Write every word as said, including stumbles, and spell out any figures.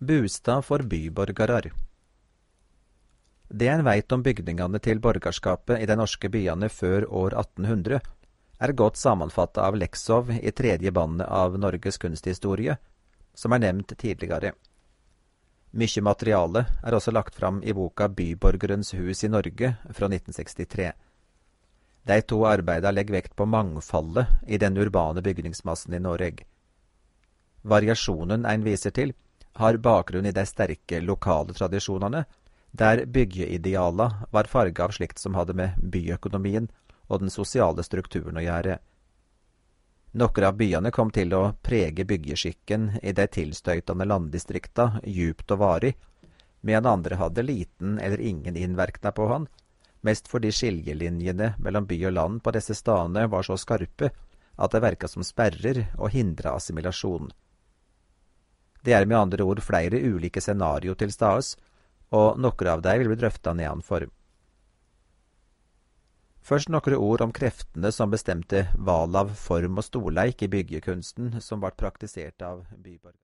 Bustad for byborgarar. Det en veit om bygningene til borgerskapet i de norske byene før år atten hundre, er godt sammenfattet av Lexov i tredje bandet av Norges kunsthistorie, som er nevnt tidligere. Mykje materiale er også lagt fram i boka Byborgerens hus i Norge fra nitten sekstitre. De to arbeidene legger vekt på mangfoldet i den urbane bygningsmassen i Norge. Variasjonen en viser til har bakgrunn i de sterke lokale tradisjonene, der byggeideala var farget av slikt som hadde med byøkonomien og den sosiale strukturen å gjøre. Noen av byene kom til å prege byggeskikken i de tilstøytende landdistrikta djupt og varig, medan andre hadde liten eller ingen innvirkning på han, mest fordi skiljelinjene mellom by og land på disse stedene var så skarpe at det virket som sperrer og hindret assimilasjon. Det er med andre ord flere ulike scenario til stades, og noen av dem vil bli drøftet nedenfor. Først noen ord om kreftene som bestemte val av form og storleik i byggekunsten som ble praktisert av byborgere.